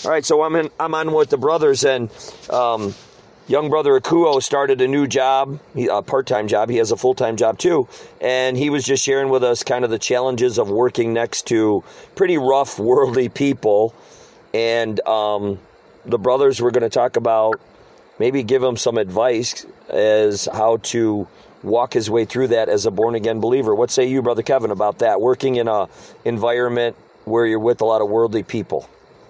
All right, so I'm on with the brothers, and young brother Akuo started a new job, a part-time job. He has a full-time job too, and he was just sharing with us kind of the challenges of working next to pretty rough, worldly people. And the brothers were going to talk about, maybe give him some advice as how to walk his way through that as a born-again believer. What say you, Brother Kevin, about that, working in a environment where you're with a lot of worldly people?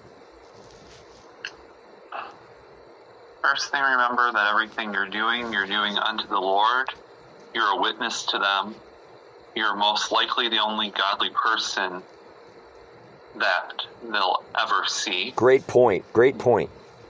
First thing, remember that everything you're doing unto the Lord. You're a witness to them. You're most likely the only godly person that they'll ever see. Great point. Great point.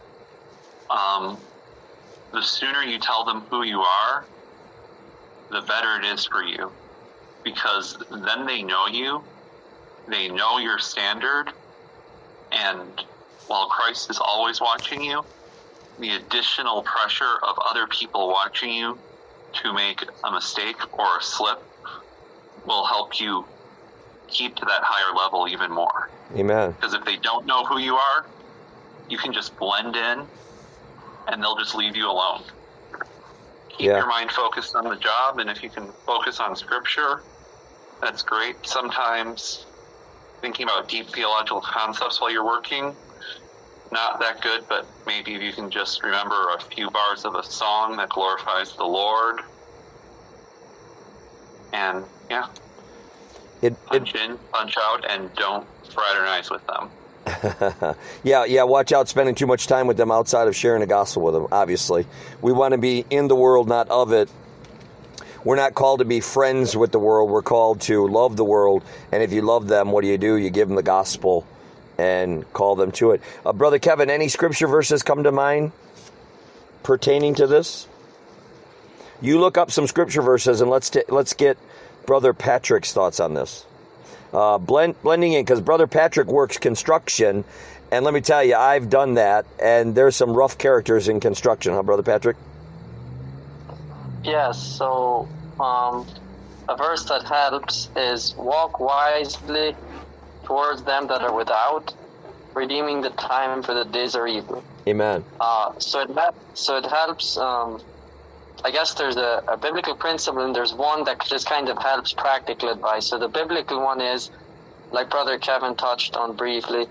The sooner you tell them who you are, the better it is for you. Because then they know you, they know your standard, and while Christ is always watching you, the additional pressure of other people watching you to make a mistake or a slip will help you keep to that higher level even more. Amen. Because if they don't know who you are, you can just blend in and they'll just leave you alone. Keep your mind focused on the job, and if you can focus on Scripture, that's great. Sometimes thinking about deep theological concepts while you're working, not that good, but maybe if you can just remember a few bars of a song that glorifies the Lord. And punch in, punch out, and don't fraternize with them. Yeah, watch out spending too much time with them outside of sharing the gospel with them, obviously. We want to be in the world, not of it. We're not called to be friends with the world. We're called to love the world. And if you love them, what do? You give them the gospel and call them to it. Brother Kevin, any scripture verses come to mind pertaining to this? You look up some scripture verses, and let's get Brother Patrick's thoughts on this. Blending in, because Brother Patrick works construction, and let me tell you, I've done that, and there's some rough characters in construction, huh, Brother Patrick? Yes, so a verse that helps is walk wisely towards them that are without, redeeming the time, for the days are evil. Amen. So it helps. I guess there's a biblical principle, and there's one that just kind of helps practical advice. So the biblical one is, like Brother Kevin touched on briefly,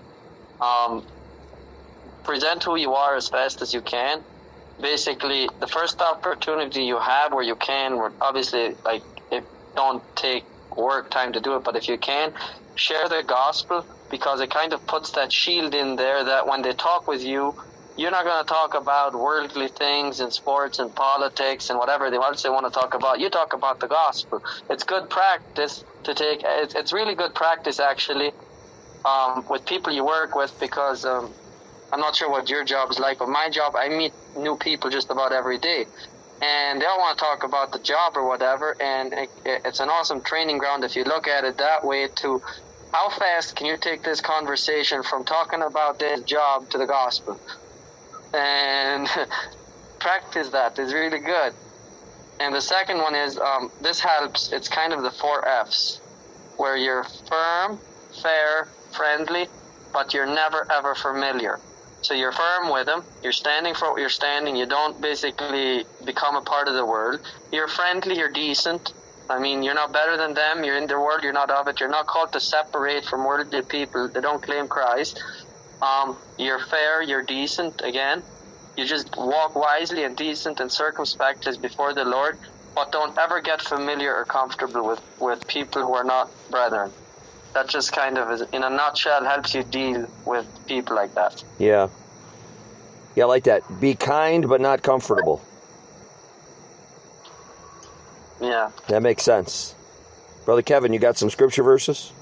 present who you are as best as you can. Basically, the first opportunity you have where you can, obviously, don't take work time to do it, but if you can, share the gospel, because it kind of puts that shield in there that when they talk with you, you're not going to talk about worldly things and sports and politics and whatever else they want to talk about. You talk about the gospel. It's good practice to take. It's really good practice, actually, with people you work with, because I'm not sure what your job is like, but my job, I meet new people just about every day. And they all want to talk about the job or whatever, and it's an awesome training ground if you look at it that way, to how fast can you take this conversation from talking about this job to the gospel. And practice that is really good. And the second one is, this helps, it's kind of the 4 F's, where you're firm, fair, friendly, but you're never ever familiar. So you're firm with them, you're standing for what you're standing, you don't basically become a part of the world. You're friendly, you're decent. I mean, you're not better than them, you're in their world, you're not of it. You're not called to separate from worldly people, they don't claim Christ. You're fair, you're decent, again. You just walk wisely and decent and circumspect as before the Lord, but don't ever get familiar or comfortable with people who are not brethren. That just kind of, in a nutshell, helps you deal with people like that. Yeah, I like that. Be kind, but not comfortable. Yeah. That makes sense. Brother Kevin, you got some scripture verses?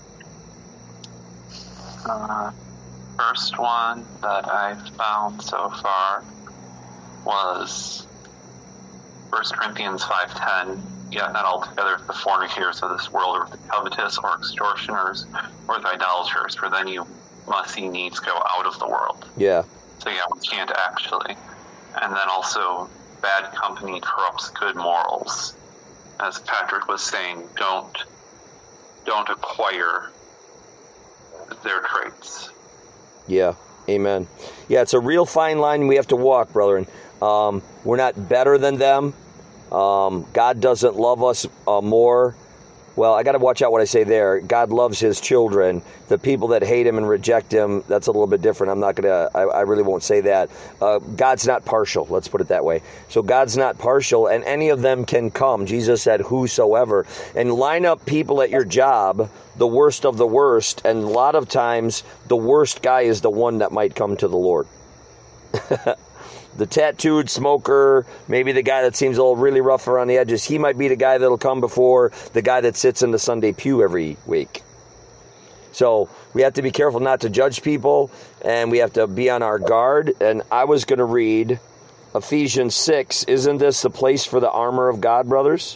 First one that I've found so far was 1 Corinthians 5:10. Yet not altogether the fornicators of this world, or the covetous, or extortioners, or the idolaters, for then you must needs go out of the world. Yeah. So we can't actually. And then also, bad company corrupts good morals. As Patrick was saying, don't acquire their traits. Yeah. Amen. Yeah, it's a real fine line we have to walk, brethren. We're not better than them. God doesn't love us more. Well, I got to watch out what I say there. God loves his children. The people that hate him and reject him, that's a little bit different. I really won't say that. God's not partial. Let's put it that way. So God's not partial, and any of them can come. Jesus said, whosoever. And line up people at your job, the worst of the worst. And a lot of times, the worst guy is the one that might come to the Lord. The tattooed smoker, maybe the guy that seems a little really rough around the edges, he might be the guy that'll come before the guy that sits in the Sunday pew every week. So we have to be careful not to judge people, and we have to be on our guard. And I was going to read Ephesians 6. Isn't this the place for the armor of God, brothers?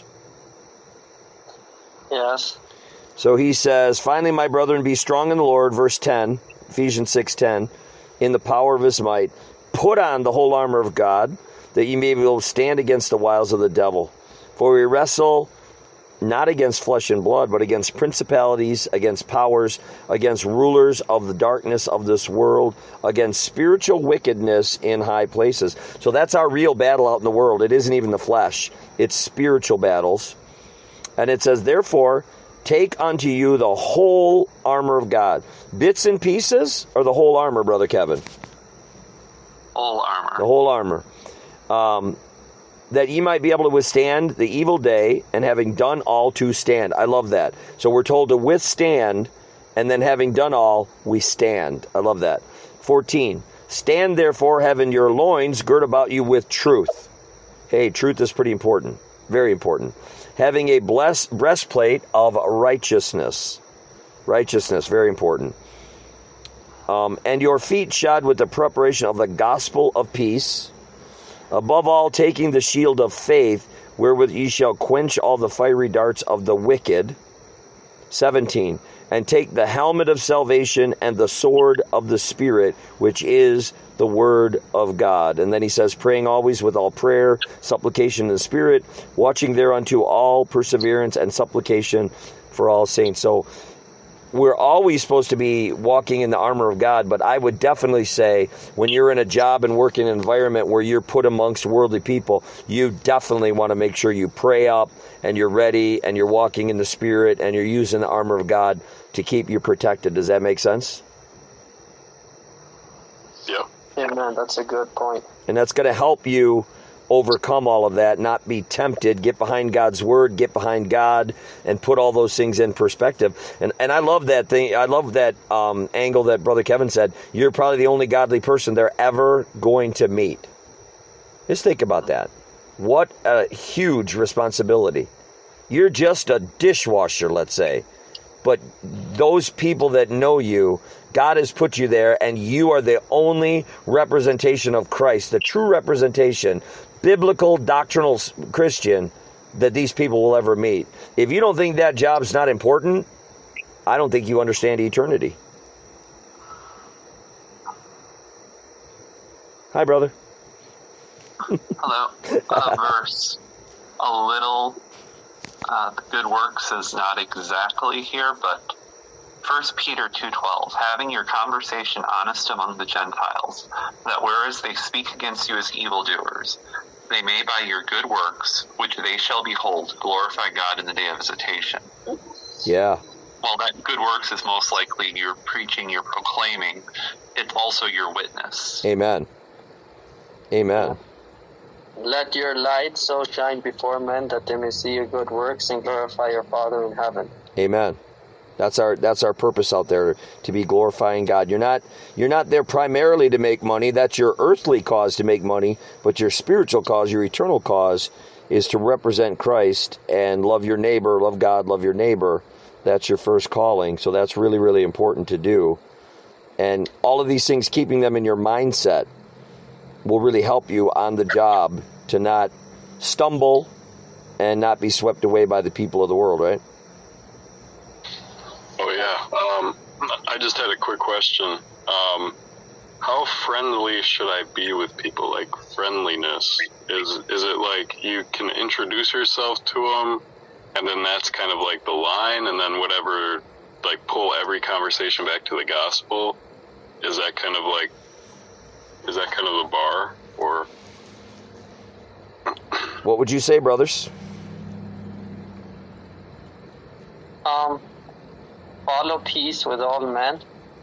Yes. So he says, finally, my brethren, be strong in the Lord, verse 10, Ephesians 6:10, in the power of his might. Put on the whole armor of God, that ye may be able to stand against the wiles of the devil. For we wrestle not against flesh and blood, but against principalities, against powers, against rulers of the darkness of this world, against spiritual wickedness in high places. So that's our real battle out in the world. It isn't even the flesh. It's spiritual battles. And it says, therefore, take unto you the whole armor of God. Bits and pieces, or the whole armor, Brother Kevin? Whole armor. The whole armor. That ye might be able to withstand the evil day, and having done all, to stand. I love that. So we're told to withstand, and then having done all, we stand. I love that. 14. Stand therefore, having your loins girt about you with truth. Hey, truth is pretty important. Very important. Having a breastplate of righteousness. Righteousness, very important. And your feet shod with the preparation of the gospel of peace. Above all, taking the shield of faith, wherewith ye shall quench all the fiery darts of the wicked. 17. And take the helmet of salvation and the sword of the Spirit, which is the word of God. And then he says, praying always with all prayer, supplication in the Spirit, watching thereunto all perseverance and supplication for all saints. So we're always supposed to be walking in the armor of God, but I would definitely say when you're in a job and work in an environment where you're put amongst worldly people, you definitely want to make sure you pray up and you're ready and you're walking in the Spirit and you're using the armor of God to keep you protected. Does that make sense? Yep. Yeah, man, that's a good point. And that's going to help you overcome all of that, not be tempted, get behind God's word, get behind God, and put all those things in perspective. And I love that thing. I love that angle that Brother Kevin said. You're probably the only godly person they're ever going to meet. Just think about that. What a huge responsibility. You're just a dishwasher, let's say. But those people that know you, God has put you there, and you are the only representation of Christ, the true representation, biblical, doctrinal Christian that these people will ever meet. If you don't think that job's not important, I don't think you understand eternity. Hi, brother. Hello. Verse a little. The good works is not exactly here, but 1 Peter 2:12, having your conversation honest among the Gentiles, that whereas they speak against you as evildoers, they may by your good works, which they shall behold, glorify God in the day of visitation. Yeah. Well, that good works is most likely you're preaching, you're proclaiming. It's also your witness. Amen. Amen. Let your light so shine before men that they may see your good works and glorify your Father in heaven. Amen. That's our purpose out there, to be glorifying God. You're not there primarily to make money. That's your earthly cause to make money, but your spiritual cause, your eternal cause, is to represent Christ and love your neighbor, love God, love your neighbor. That's your first calling. So that's really, really important to do. And all of these things, keeping them in your mindset, will really help you on the job to not stumble and not be swept away by the people of the world, right? Oh, yeah. I just had a quick question. How friendly should I be with people? Like, friendliness. Is it like you can introduce yourself to them, and then that's kind of like the line, and then whatever, like, pull every conversation back to the gospel? is that kind of the bar, or? What would you say, brothers? Follow peace with all men,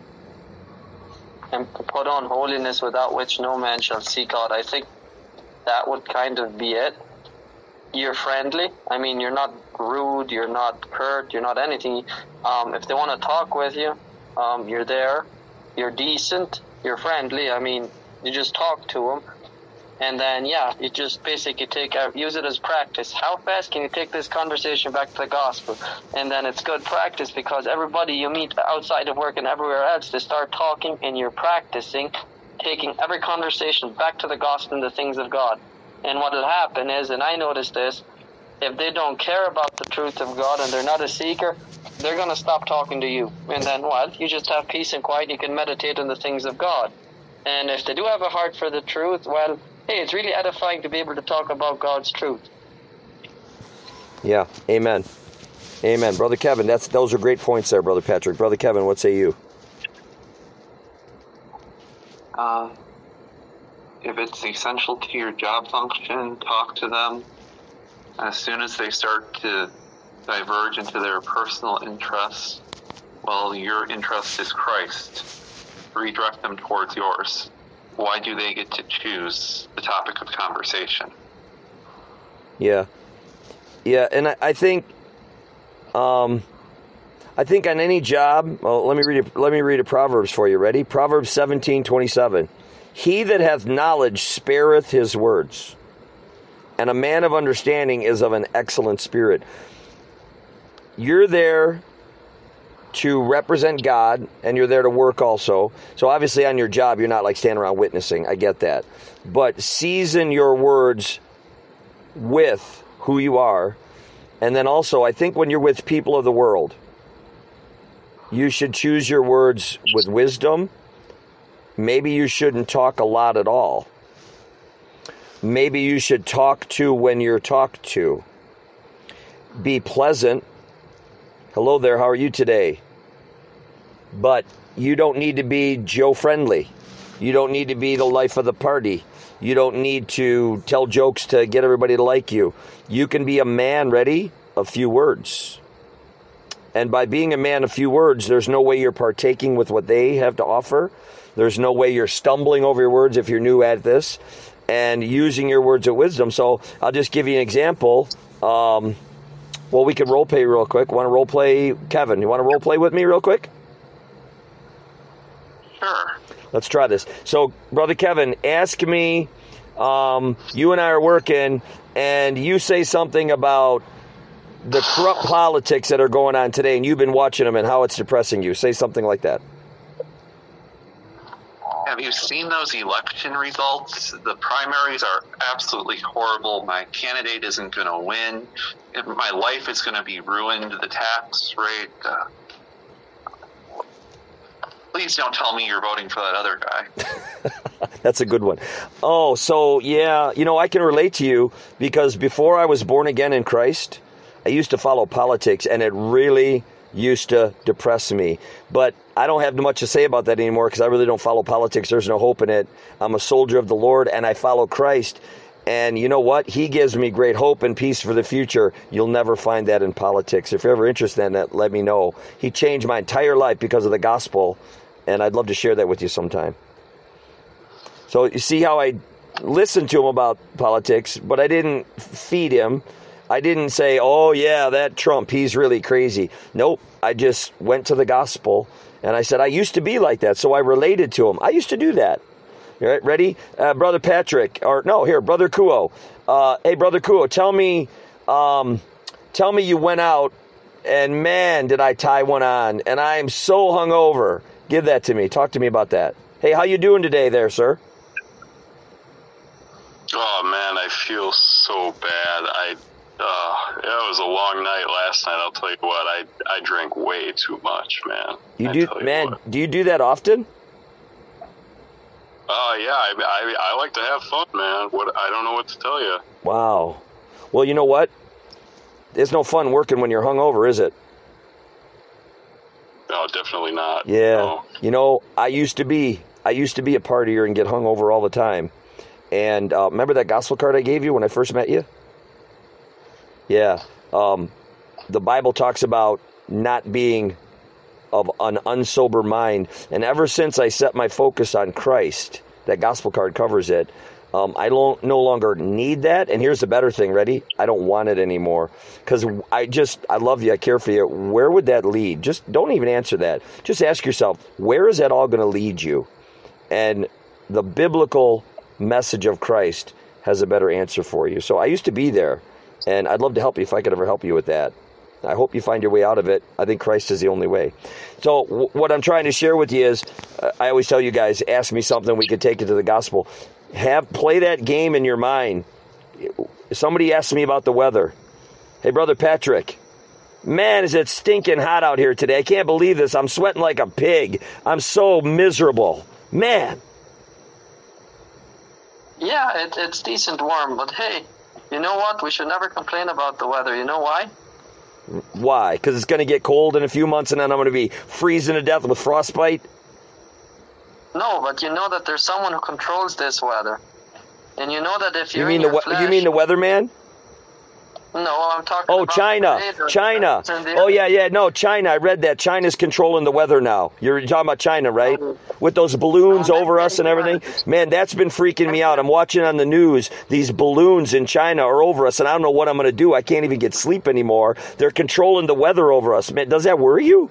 and put on holiness, without which no man shall see God. I think that would kind of be it. You're friendly. I mean, you're not rude, you're not curt, you're not anything. If they want to talk with you, you're there. You're decent, you're friendly. I mean, you just talk to them. And then, you just basically use it as practice. How fast can you take this conversation back to the gospel? And then it's good practice, because everybody you meet outside of work and everywhere else, they start talking, and you're practicing taking every conversation back to the gospel and the things of God. And what will happen is, and I noticed this, if they don't care about the truth of God and they're not a seeker, they're going to stop talking to you. And then, you just have peace and quiet. You can meditate on the things of God. And if they do have a heart for the truth, hey, it's really edifying to be able to talk about God's truth. Yeah, amen. Amen. Brother Kevin, those are great points there, Brother Patrick. Brother Kevin, what say you? If it's essential to your job function, talk to them. As soon as they start to diverge into their personal interests, your interest is Christ. Redirect them towards yours. Why do they get to choose the topic of conversation? Yeah, and I think on any job. Well, let me read a Proverbs for you. Ready? Proverbs 17:27. He that hath knowledge spareth his words, and a man of understanding is of an excellent spirit. You're there to represent God, and you're there to work also. So obviously on your job, you're not like standing around witnessing. I get that. But season your words with who you are. And then also, I think when you're with people of the world, you should choose your words with wisdom. Maybe you shouldn't talk a lot at all. Maybe you should talk to when you're talked to. Be pleasant. Hello there, how are you today? But you don't need to be Joe friendly. You don't need to be the life of the party. You don't need to tell jokes to get everybody to like you. You can be a man, ready? A few words. And by being a man of few words, there's no way you're partaking with what they have to offer. There's no way you're stumbling over your words if you're new at this. And using your words of wisdom. So I'll just give you an example. We can role play real quick. Want to role play, Kevin? You want to role play with me real quick? Sure. Let's try this. So, Brother Kevin, ask me, you and I are working, and you say something about the corrupt politics that are going on today, and you've been watching them and how it's depressing you. Say something like that. Have you seen those election results? The primaries are absolutely horrible. My candidate isn't going to win. My life is going to be ruined. The tax rate. Please don't tell me you're voting for that other guy. That's a good one. Oh, so yeah, I can relate to you because before I was born again in Christ, I used to follow politics, and it really used to depress me. But I don't have much to say about that anymore because I really don't follow politics. There's no hope in it. I'm a soldier of the Lord, and I follow Christ. And you know what? He gives me great hope and peace for the future. You'll never find that in politics. If you're ever interested in that, let me know. He changed my entire life because of the gospel, and I'd love to share that with you sometime. So you see how I listened to him about politics, but I didn't feed him. I didn't say, oh, yeah, that Trump, he's really crazy. Nope. I just went to the gospel, and I said, I used to be like that, so I related to him. I used to do that. All right, ready? Brother Patrick, Brother Kuo. Hey, Brother Kuo, tell me you went out, and man, did I tie one on, and I am so hungover. Give that to me. Talk to me about that. Hey, how you doing today there, sir? Oh, man, I feel so bad. It was a long night last night. I'll tell you what, I drank way too much, man. Do you do that often? Yeah, I like to have fun, man. I don't know what to tell you. Wow. Well, you know what? There's no fun working when you're hungover, is it? No, definitely not. Yeah. No. I used to be a partier and get hung over all the time. And remember that gospel card I gave you when I first met you? Yeah. The Bible talks about not being of an unsober mind. And ever since I set my focus on Christ, that gospel card covers it, I no longer need that. And here's the better thing, ready? I don't want it anymore. Because I love you, I care for you. Where would that lead? Just don't even answer that. Just ask yourself, where is that all going to lead you? And the biblical message of Christ has a better answer for you. So I used to be there, and I'd love to help you if I could ever help you with that. I hope you find your way out of it. I think Christ is the only way. So what I'm trying to share with you is, I always tell you guys, ask me something, we could take it to the gospel. Play that game in your mind. Somebody asked me about the weather. Hey, Brother Patrick, man, is it stinking hot out here today. I can't believe this. I'm sweating like a pig. I'm so miserable. Man. Yeah, it's decent warm, but hey, you know what? We should never complain about the weather. You know why? Why? Because it's going to get cold in a few months and then I'm going to be freezing to death with frostbite? No, but you know that there's someone who controls this weather. And you know that if you're you mean the weatherman? No, I'm talking about China. China. Oh, yeah, no, China. I read that. China's controlling the weather now. You're talking about China, right? With those balloons over us and everything. Man, that's been freaking me out. I'm watching on the news. These balloons in China are over us, and I don't know what I'm going to do. I can't even get sleep anymore. They're controlling the weather over us. Man, does that worry you?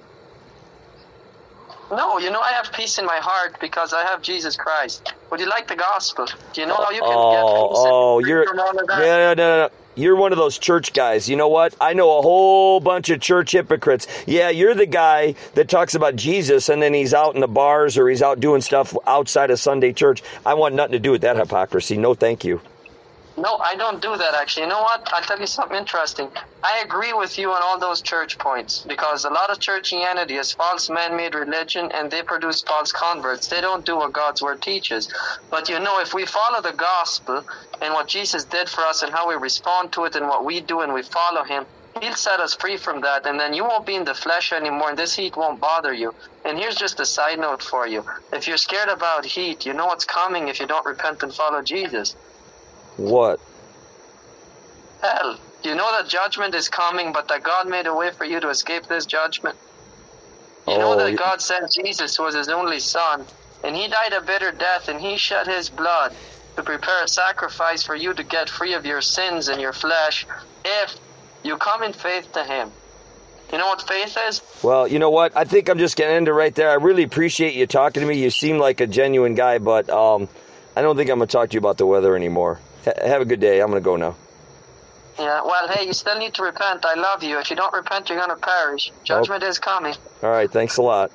No, I have peace in my heart because I have Jesus Christ. Would you like the gospel? Do you know how you can get peace from all of that? No. You're one of those church guys. You know what? I know a whole bunch of church hypocrites. Yeah, you're the guy that talks about Jesus and then he's out in the bars or he's out doing stuff outside of Sunday church. I want nothing to do with that hypocrisy. No, thank you. No, I don't do that, actually. You know what? I'll tell you something interesting. I agree with you on all those church points because a lot of churchianity is false man-made religion and they produce false converts. They don't do what God's word teaches. But if we follow the gospel and what Jesus did for us and how we respond to it and what we do and we follow him, he'll set us free from that, and then you won't be in the flesh anymore, and this heat won't bother you. And here's just a side note for you. If you're scared about heat, you know what's coming if you don't repent and follow Jesus. What? Hell. You know that judgment is coming, but that God made a way for you to escape this judgment. You know that God sent Jesus, who was his only son, and he died a bitter death, and he shed his blood to prepare a sacrifice for you to get free of your sins and your flesh if you come in faith to him. You know what faith is? Well, you know what? I think I'm just going to end it right there. I really appreciate you talking to me. You seem like a genuine guy, but I don't think I'm going to talk to you about the weather anymore. Have a good day. I'm going to go now. Yeah, well, hey, you still need to repent. I love you. If you don't repent, you're going to perish. Judgment is coming. All right, thanks a lot.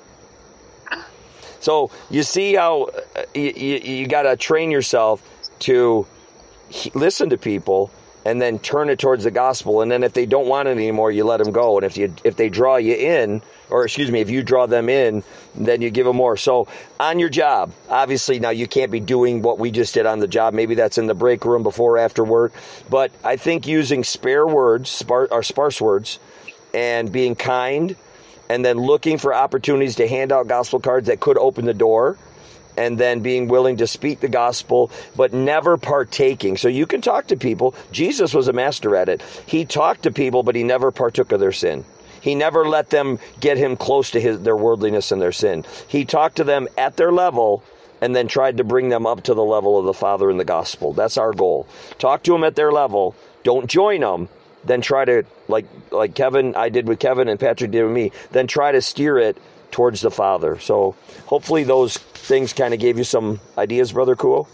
So you see how you got to train yourself to listen to people and then turn it towards the gospel. And then if they don't want it anymore, you let them go. And if they draw you in, if you draw them in, then you give them more. So on your job, obviously now you can't be doing what we just did on the job. Maybe that's in the break room before or after work. But I think using sparse words and being kind and then looking for opportunities to hand out gospel cards that could open the door, and then being willing to speak the gospel, but never partaking. So you can talk to people. Jesus was a master at it. He talked to people, but he never partook of their sin. He never let them get him close to their worldliness and their sin. He talked to them at their level and then tried to bring them up to the level of the Father in the gospel. That's our goal. Talk to them at their level. Don't join them. Then try to, like I did with Kevin and Patrick did with me, then try to steer it towards the Father. So hopefully those things kind of gave you some ideas, Brother Kuo.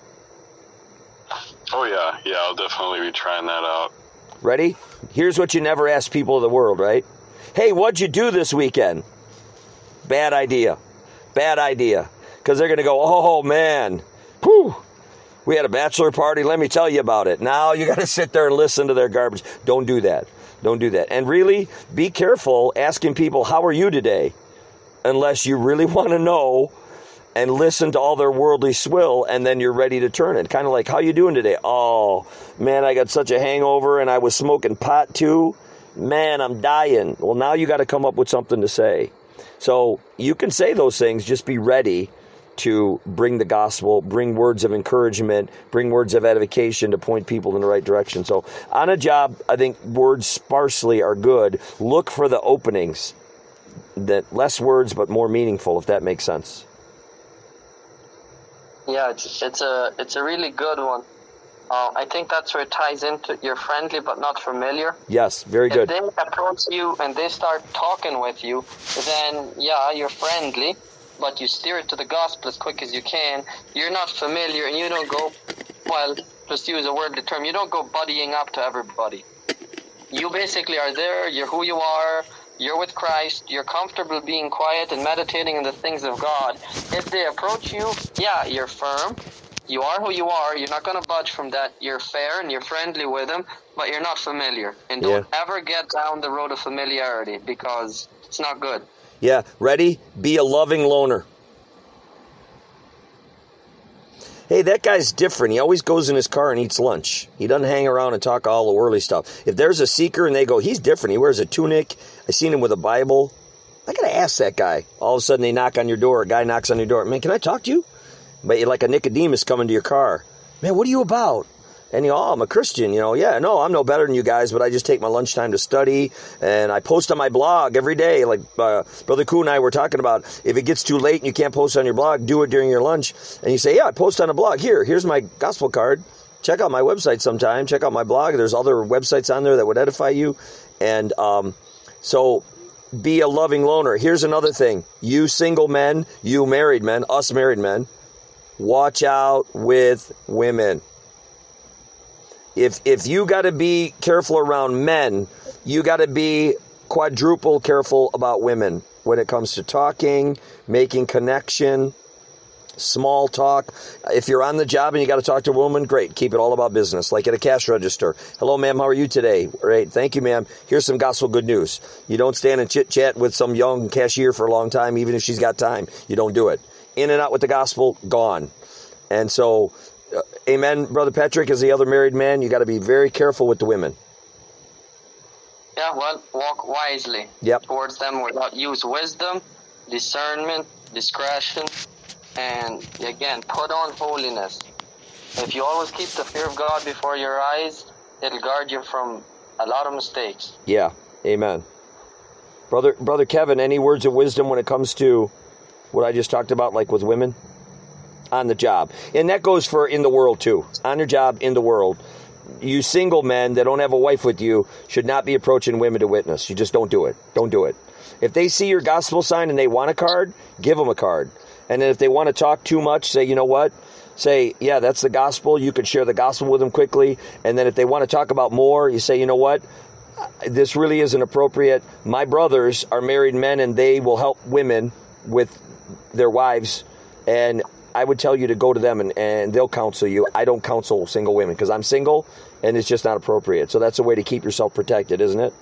Oh, yeah, I'll definitely be trying that out. Ready? Here's what you never ask people of the world, right? Hey, what'd you do this weekend? Bad idea. Because they're going to go, oh, man, whew, we had a bachelor party. Let me tell you about it. Now you got to sit there and listen to their garbage. Don't do that. And really, be careful asking people, how are you today? Unless you really want to know and listen to all their worldly swill, and then you're ready to turn it. Kind of like, how you doing today? Oh, man, I got such a hangover, and I was smoking pot too. Man, I'm dying. Well, now you got to come up with something to say. So you can say those things, just be ready to bring the gospel, bring words of encouragement, bring words of edification to point people in the right direction. So on a job, I think words sparsely are good. Look for the openings, that less words but more meaningful, if that makes sense. Yeah, it's a really good one. I think that's where it ties into you're friendly but not familiar. Yes, very good. If they approach you and they start talking with you, then yeah, you're friendly, but you steer it to the gospel as quick as you can. You're not familiar, and you don't go, well, just use a worldly term, you don't go buddying up to everybody. You basically are there, you're who you are, you're with Christ, you're comfortable being quiet and meditating on the things of God. If they approach you, yeah, you're firm. You are who you are. You're not going to budge from that. You're fair and you're friendly with them, but you're not familiar. And don't ever get down the road of familiarity, because it's not good. Yeah, ready? Be a loving loner. Hey, that guy's different. He always goes in his car and eats lunch. He doesn't hang around and talk all the worldly stuff. If there's a seeker and they go, he's different. He wears a tunic. I seen him with a Bible. I got to ask that guy. All of a sudden they knock on your door. A guy knocks on your door. Man, can I talk to you? But you're like a Nicodemus coming to your car. Man, what are you about? And I'm a Christian, Yeah, no, I'm no better than you guys, but I just take my lunchtime to study, and I post on my blog every day. Like Brother Koo and I were talking about, if it gets too late and you can't post on your blog, do it during your lunch. And you say, yeah, I post on a blog. Here's my gospel card. Check out my website sometime. Check out my blog. There's other websites on there that would edify you. And so be a loving loner. Here's another thing. You single men, you married men, us married men, watch out with women. If you got to be careful around men, you got to be quadruple careful about women when it comes to talking, making connection, small talk. If you're on the job and you got to talk to a woman, great. Keep it all about business, like at a cash register. Hello, ma'am. How are you today? Great. Thank you, ma'am. Here's some gospel good news. You don't stand and chit-chat with some young cashier for a long time, even if she's got time. You don't do it. In and out with the gospel, gone. And so, amen, Brother Patrick, as the other married man, you got to be very careful with the women. Yeah, well, walk wisely towards them. Use wisdom, discernment, discretion, and again, put on holiness. If you always keep the fear of God before your eyes, it'll guard you from a lot of mistakes. Yeah, amen. Brother Kevin, any words of wisdom when it comes to what I just talked about, like with women on the job? And that goes for in the world too. On your job, in the world. You single men that don't have a wife with you should not be approaching women to witness. You just don't do it. Don't do it. If they see your gospel sign and they want a card, give them a card. And then if they want to talk too much, say, you know what? Say, yeah, that's the gospel. You could share the gospel with them quickly. And then if they want to talk about more, you say, you know what? This really isn't appropriate. My brothers are married men and they will help women with their wives, and I would tell you to go to them and they'll counsel you. I don't counsel single women because I'm single and it's just not appropriate. So that's a way to keep yourself protected, isn't it?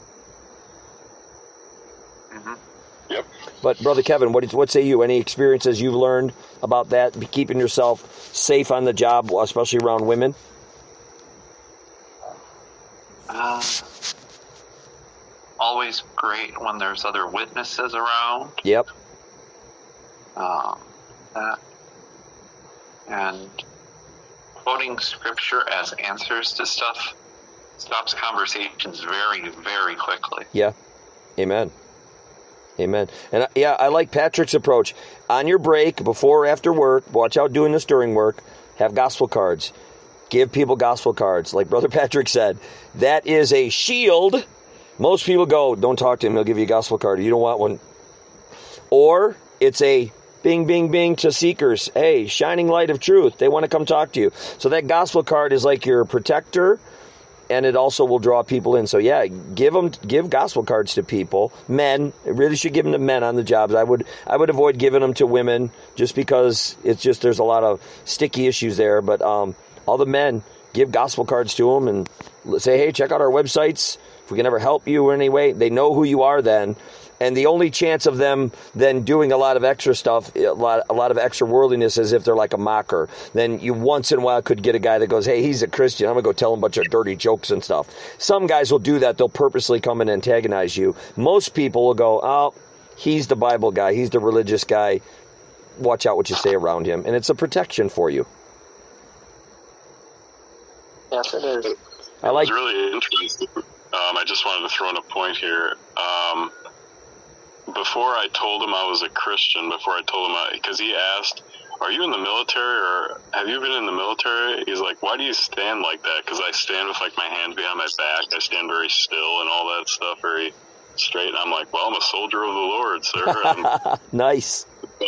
Mm-hmm. Yep. But Brother Kevin, what say you? Any experiences you've learned about that, keeping yourself safe on the job, especially around women? Always great when there's other witnesses around. Yep. That. And quoting scripture as answers to stuff stops conversations very, very quickly. Yeah. Amen. Amen. And I like Patrick's approach. On your break, before or after work, watch out doing this during work, have gospel cards. Give people gospel cards. Like Brother Patrick said, that is a shield. Most people go, don't talk to him, he'll give you a gospel card. You don't want one. Or it's a bing, bing, bing to seekers. Hey, shining light of truth. They want to come talk to you. So that gospel card is like your protector, and it also will draw people in. So yeah, give gospel cards to people. Men, really should give them to men on the jobs. I would avoid giving them to women just because it's just there's a lot of sticky issues there. But all the men, give gospel cards to them and say, hey, check out our websites. If we can ever help you in any way, they know who you are then. And the only chance of them then doing a lot of extra stuff, a lot of extra worldliness, is if they're like a mocker. Then you once in a while could get a guy that goes, hey, he's a Christian, I'm going to go tell him a bunch of dirty jokes and stuff. Some guys will do that. They'll purposely come and antagonize you. Most people will go, oh, He's the Bible guy. He's the religious guy. Watch out what you say around him. And it's a protection for you. Yes, it is. It was really interesting. I just wanted to throw in a point here. Before I told him I was a Christian, because he asked, are you in the military or have you been in the military? He's like, why do you stand like that? Because I stand with like my hands behind my back. I stand very still and all that stuff, very straight. And I'm like, well, I'm a soldier of the Lord, sir. Nice.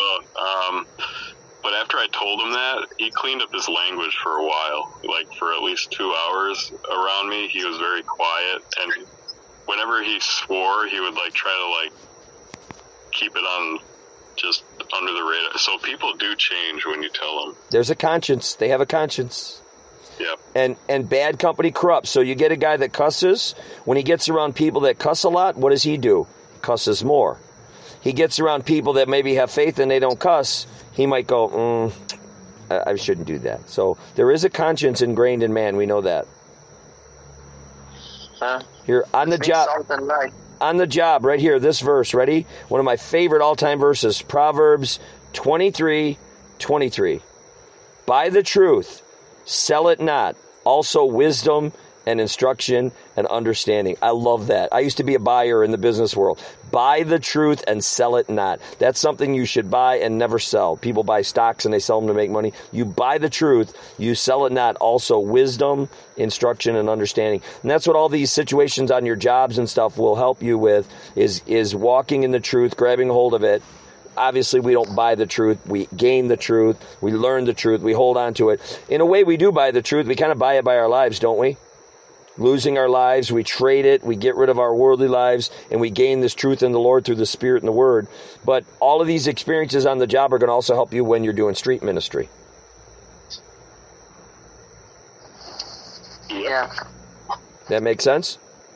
But after I told him that, he cleaned up his language for a while. Like for at least 2 hours around me, he was very quiet. And whenever he swore, he would like try to like keep it on just under the radar. So people do change when you tell them. There's a conscience. They have a conscience. Yeah. And bad company corrupts. So you get a guy that cusses. When he gets around people that cuss a lot, what does he do? Cusses more. He gets around people that maybe have faith and they don't cuss. He might go, I shouldn't do that. So there is a conscience ingrained in man. We know that. Here on the job. On the job, right here, this verse, ready? One of my favorite all-time verses, Proverbs 23:23. Buy the truth, sell it not. Also wisdom and instruction and understanding. I love that. I used to be a buyer in the business world. Buy the truth and sell it not. That's something you should buy and never sell. People buy stocks and they sell them to make money. You buy the truth, you sell it not. Also wisdom, instruction, and understanding. And that's what all these situations on your jobs and stuff will help you with, is walking in the truth, grabbing a hold of it. Obviously, we don't buy the truth. We gain the truth. We learn the truth. We hold on to it. In a way, we do buy the truth. We kind of buy it by our lives, don't we? Losing our lives, we trade it, we get rid of our worldly lives, and we gain this truth in the Lord through the Spirit and the Word. But all of these experiences on the job are going to also help you when you're doing street ministry. Yeah. That makes sense?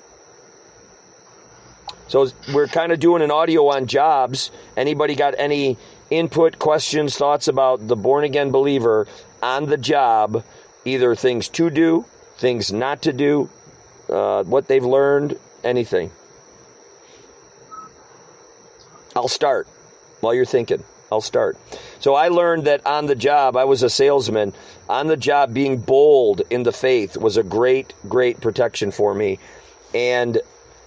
So we're kind of doing an audio on jobs. Anybody got any input, questions, thoughts about the born-again believer on the job, either things to do, things not to do, what they've learned, anything? I'll start while you're thinking. I'll start. So I learned that on the job, I was a salesman. On the job, being bold in the faith was a great, great protection for me. And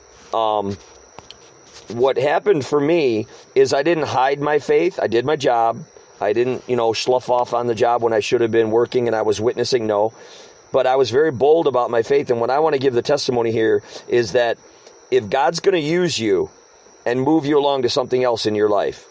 what happened for me is I didn't hide my faith. I did my job. I didn't, slough off on the job when I should have been working and I was witnessing. No. But I was very bold about my faith. And what I want to give the testimony here is that if God's going to use you and move you along to something else in your life,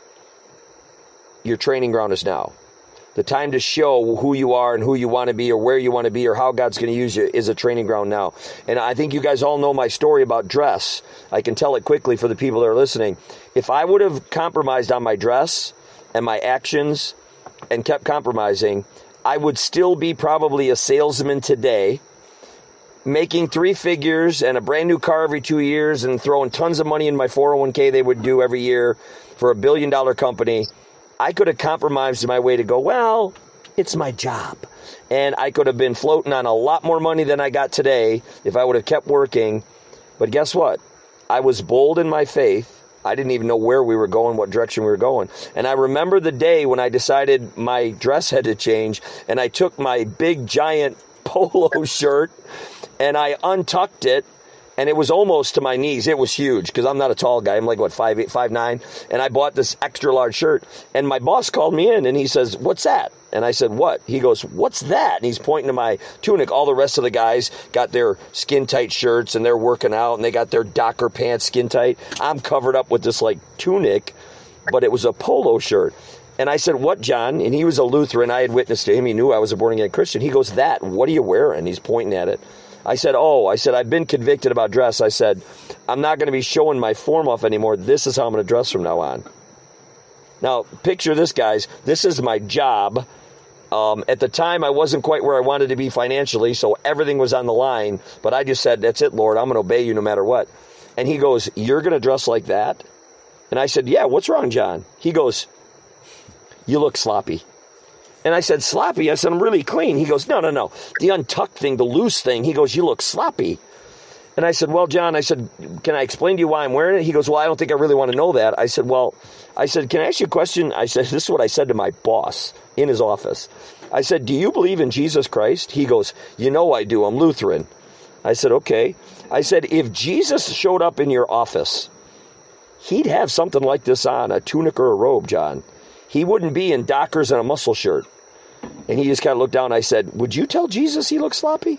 your training ground is now. The time to show who you are and who you want to be or where you want to be or how God's going to use you is a training ground now. And I think you guys all know my story about dress. I can tell it quickly for the people that are listening. If I would have compromised on my dress and my actions and kept compromising, I would still be probably a salesman today, making 3 figures and a brand new car every 2 years and throwing tons of money in my 401k they would do every year for $1 billion company. I could have compromised my way to go, well, it's my job. And I could have been floating on a lot more money than I got today if I would have kept working. But guess what? I was bold in my faith. I didn't even know where we were going, what direction we were going. And I remember the day when I decided my dress had to change, and I took my big, giant polo shirt, and I untucked it, and it was almost to my knees. It was huge, because I'm not a tall guy. I'm like, 5'8", 5'9", and I bought this extra large shirt. And my boss called me in, and he says, what's that? And I said, what? He goes, what's that? And he's pointing to my tunic. All the rest of the guys got their skin-tight shirts, and they're working out, and they got their Docker pants skin-tight. I'm covered up with this, tunic, but it was a polo shirt. And I said, what, John? And he was a Lutheran. I had witnessed to him. He knew I was a born-again Christian. He goes, that, what are you wearing? He's pointing at it. I said, I've been convicted about dress. I said, I'm not going to be showing my form off anymore. This is how I'm going to dress from now on. Now, picture this, guys. This is my job. At the time, I wasn't quite where I wanted to be financially, so everything was on the line. But I just said, that's it, Lord. I'm going to obey you no matter what. And he goes, you're going to dress like that? And I said, yeah, what's wrong, John? He goes, you look sloppy. And I said, sloppy? I said, I'm really clean. He goes, no. The untucked thing, the loose thing. He goes, you look sloppy. And I said, well, John, I said, can I explain to you why I'm wearing it? He goes, well, I don't think I really want to know that. I said, can I ask you a question? I said, this is what I said to my boss in his office. I said, do you believe in Jesus Christ? He goes, you know I do. I'm Lutheran. I said, okay. I said, if Jesus showed up in your office, he'd have something like this on, a tunic or a robe, John. He wouldn't be in Dockers and a muscle shirt. And he just kind of looked down. I said, would you tell Jesus he looks sloppy?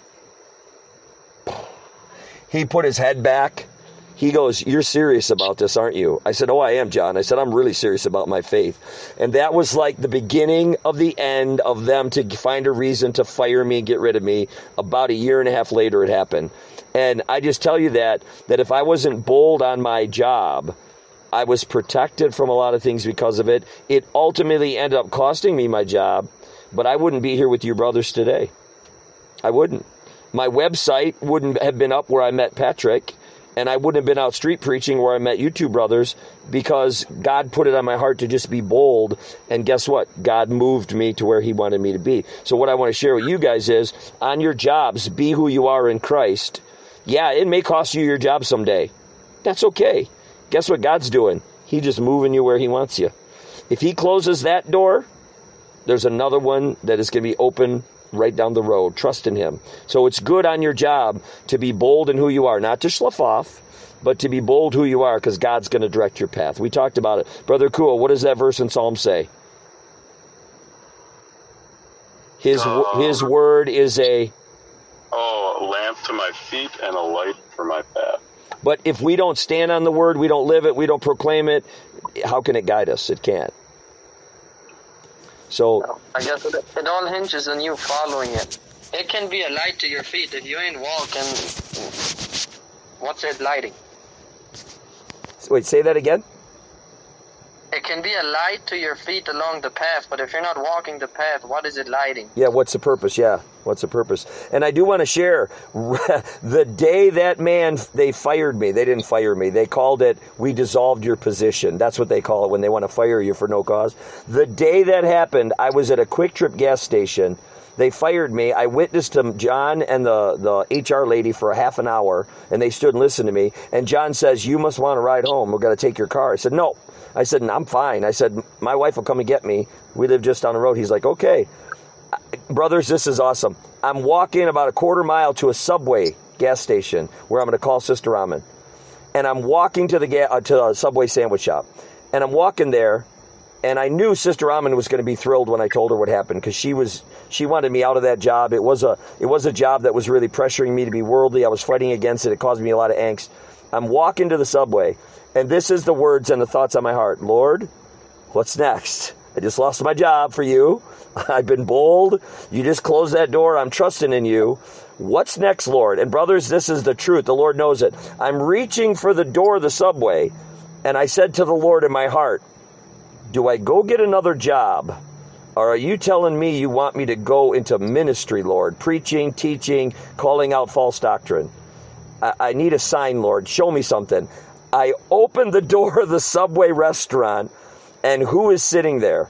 He put his head back. He goes, you're serious about this, aren't you? I said, oh, I am, John. I said, I'm really serious about my faith. And that was like the beginning of the end of them to find a reason to fire me and get rid of me. About a year and a half later, it happened. And I just tell you that if I wasn't bold on my job, I was protected from a lot of things because of it. It ultimately ended up costing me my job, but I wouldn't be here with you brothers today. I wouldn't. My website wouldn't have been up where I met Patrick, and I wouldn't have been out street preaching where I met you two brothers, because God put it on my heart to just be bold. And guess what? God moved me to where he wanted me to be. So what I want to share with you guys is, on your jobs, be who you are in Christ. Yeah, it may cost you your job someday. That's okay. Guess what God's doing? He's just moving you where he wants you. If he closes that door, there's another one that is going to be open right down the road. Trust in him. So it's good on your job to be bold in who you are, not to slough off, but to be bold who you are, because God's going to direct your path. We talked about it. Brother Kua, what does that verse in Psalm say? His word is a lamp to my feet and a light for my path. But if we don't stand on the word, we don't live it, we don't proclaim it, how can it guide us? It can't. So I guess it all hinges on you following it. It can be a light to your feet. If you ain't walking, what's it lighting? Wait, say that again? It can be a light to your feet along the path, but if you're not walking the path, what is it lighting? Yeah, what's the purpose? Yeah, what's the purpose? And I do want to share, the day that they fired me, they didn't fire me. They called it, we dissolved your position. That's what they call it when they want to fire you for no cause. The day that happened, I was at a Quick Trip gas station. They fired me. I witnessed them, John and the HR lady, for a half an hour, and they stood and listened to me. And John says, you must want to ride home. We're going to take your car. I said, no. I said, I'm fine. I said, my wife will come and get me. We live just down the road. He's like, okay. Brothers, this is awesome. I'm walking about a quarter mile to a Subway gas station where I'm going to call Sister Ramen. And I'm walking to a Subway sandwich shop. And I'm walking there. And I knew Sister Ramen was going to be thrilled when I told her what happened, because she wanted me out of that job. It was a job that was really pressuring me to be worldly. I was fighting against it. It caused me a lot of angst. I'm walking to the Subway, and this is the words and the thoughts on my heart. Lord, what's next? I just lost my job for you. I've been bold. You just closed that door. I'm trusting in you. What's next, Lord? And brothers, this is the truth. The Lord knows it. I'm reaching for the door of the Subway, and I said to the Lord in my heart, do I go get another job, or are you telling me you want me to go into ministry, Lord? Preaching, teaching, calling out false doctrine. I need a sign, Lord. Show me something. I opened the door of the Subway restaurant, and who is sitting there?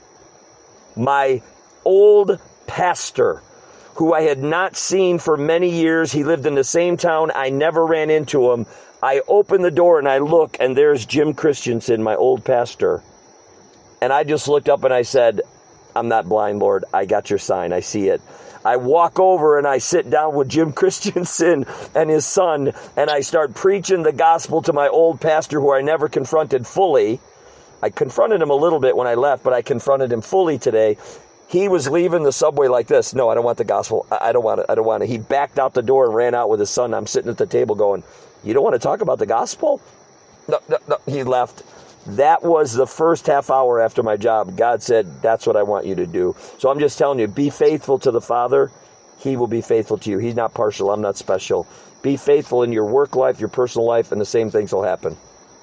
My old pastor, who I had not seen for many years. He lived in the same town. I never ran into him. I open the door and I look, and there's Jim Christensen, my old pastor. And I just looked up and I said, I'm not blind, Lord. I got your sign. I see it. I walk over and I sit down with Jim Christensen and his son, and I start preaching the gospel to my old pastor, who I never confronted fully. I confronted him a little bit when I left, but I confronted him fully today. He was leaving the Subway like this. No, I don't want the gospel. I don't want it. I don't want it. He backed out the door and ran out with his son. I'm sitting at the table going, you don't want to talk about the gospel? No. He left. That was the first half hour after my job. God said, that's what I want you to do. So I'm just telling you, be faithful to the Father. He will be faithful to you. He's not partial. I'm not special. Be faithful in your work life, your personal life, and the same things will happen.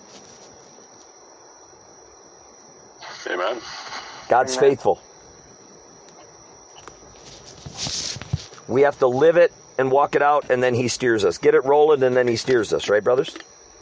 Amen. God's faithful. We have to live it and walk it out, and then he steers us. Get it rolling, and then he steers us. Right, brothers?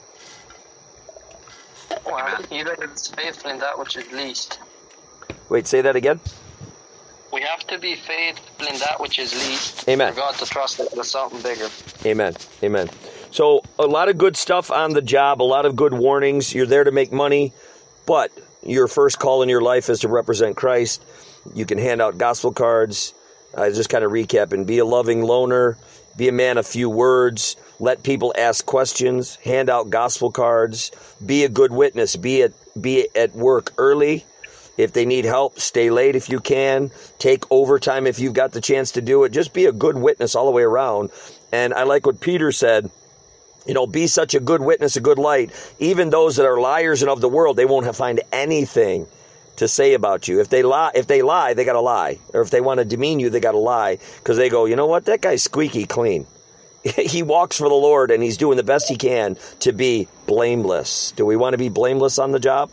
Well, even if it's faithful in that which is least. Wait, say that again? We have to be faithful in that which is least. Amen. For God to trust that there's something bigger. Amen. Amen. So a lot of good stuff on the job, a lot of good warnings. You're there to make money, but your first call in your life is to represent Christ. You can hand out gospel cards. Just kind of recap, and be a loving loner, be a man of few words, let people ask questions, hand out gospel cards, be a good witness, be at work early. If they need help, stay late if you can. Take overtime if you've got the chance to do it. Just be a good witness all the way around. And I like what Peter said. Be such a good witness, a good light. Even those that are liars and of the world, they won't find anything to say about you. If they lie, they got to lie. Or if they want to demean you, they got to lie. Because they go, you know what? That guy's squeaky clean. He walks for the Lord, and he's doing the best he can to be blameless. Do we want to be blameless on the job?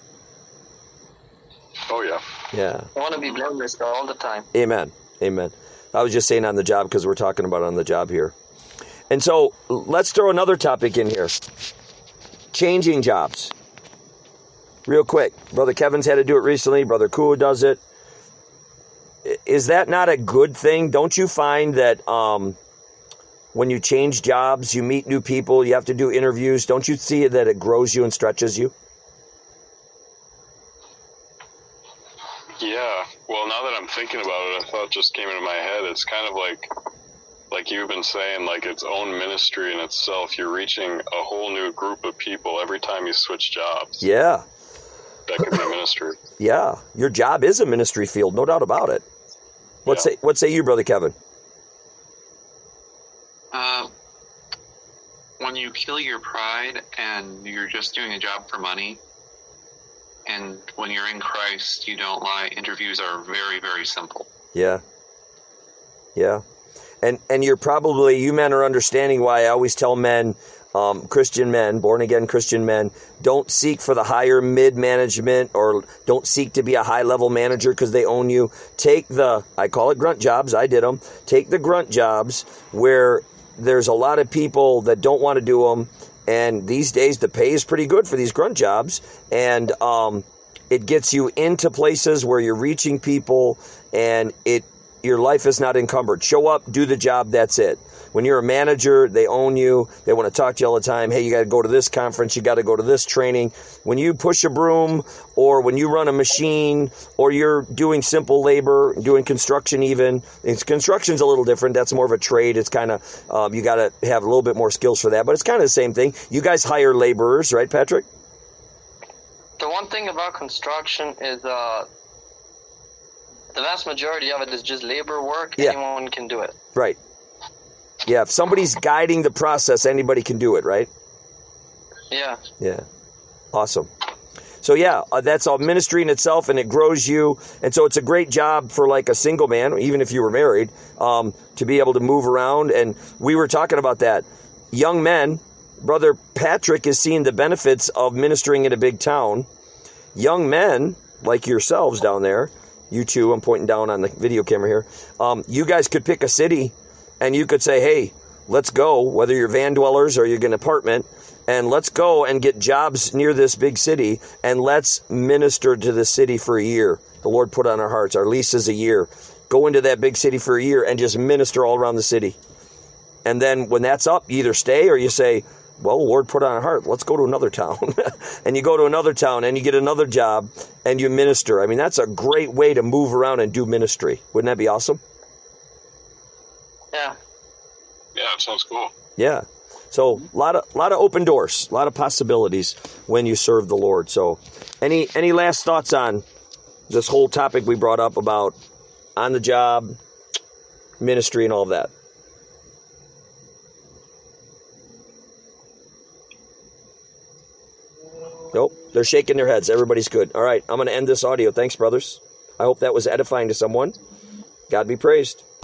Oh, yeah. Yeah. I want to be blameless all the time. Amen. Amen. I was just saying on the job because we're talking about on the job here. And so let's throw another topic in here. Changing jobs. Real quick. Brother Kevin's had to do it recently. Brother Kua does it. Is that not a good thing? Don't you find that when you change jobs, you meet new people, you have to do interviews, don't you see that it grows you and stretches you? Yeah. Well, now that I'm thinking about it, a thought just came into my head. It's kind of like you've been saying, like its own ministry in itself. You're reaching a whole new group of people every time you switch jobs. Yeah. That could be a ministry. Yeah. Your job is a ministry field, no doubt about it. What say you, Brother Kevin? When you kill your pride and you're just doing a job for money, and when you're in Christ, you don't lie, interviews are very, very simple. Yeah. Yeah. And you men are understanding why I always tell men, Christian men, born-again Christian men, don't seek for the higher mid-management or don't seek to be a high-level manager because they own you. Take I call it grunt jobs, I did them. Take the grunt jobs where there's a lot of people that don't want to do them, and these days the pay is pretty good for these grunt jobs, and it gets you into places where you're reaching people, and your life is not encumbered. Show up, do the job, that's it. When you're a manager, they own you. They want to talk to you all the time. Hey, you got to go to this conference. You got to go to this training. When you push a broom or when you run a machine or you're doing simple labor, doing construction even, construction's a little different. That's more of a trade. It's kind of, you got to have a little bit more skills for that. But it's kind of the same thing. You guys hire laborers, right, Patrick? The one thing about construction is the vast majority of it is just labor work. Yeah. Anyone can do it. Right. Yeah, if somebody's guiding the process, anybody can do it, right? Yeah. Yeah. Awesome. So, yeah, that's a ministry in itself, and it grows you. And so it's a great job for like a single man, even if you were married, to be able to move around. And we were talking about that. Young men, Brother Patrick is seeing the benefits of ministering in a big town. Young men, like yourselves down there, you two, I'm pointing down on the video camera here, you guys could pick a city. And you could say, hey, let's go, whether you're van dwellers or you're in an apartment, and let's go and get jobs near this big city, and let's minister to the city for a year. The Lord put on our hearts. Our lease is a year. Go into that big city for a year and just minister all around the city. And then when that's up, you either stay or you say, well, the Lord put on our heart. Let's go to another town. And you go to another town and you get another job and you minister. I mean, that's a great way to move around and do ministry. Wouldn't that be awesome? Yeah. Yeah, it sounds cool. Yeah. So a lot of open doors, a lot of possibilities when you serve the Lord. So any last thoughts on this whole topic we brought up about on the job, ministry, and all of that? Nope. They're shaking their heads. Everybody's good. All right. I'm going to end this audio. Thanks, brothers. I hope that was edifying to someone. God be praised.